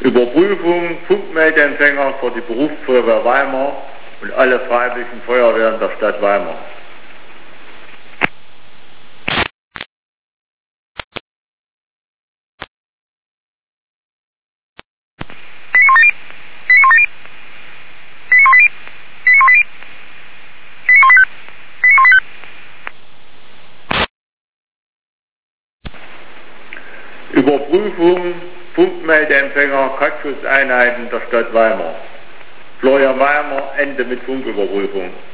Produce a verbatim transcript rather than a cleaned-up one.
Überprüfung Funkmeldeempfänger für die Berufsfeuerwehr Weimar und alle freiwilligen Feuerwehren der Stadt Weimar. Überprüfung Funkmeldeempfänger Katzschutzeinheiten der Stadt Weimar. Florian Weimar, Ende mit Funküberprüfung.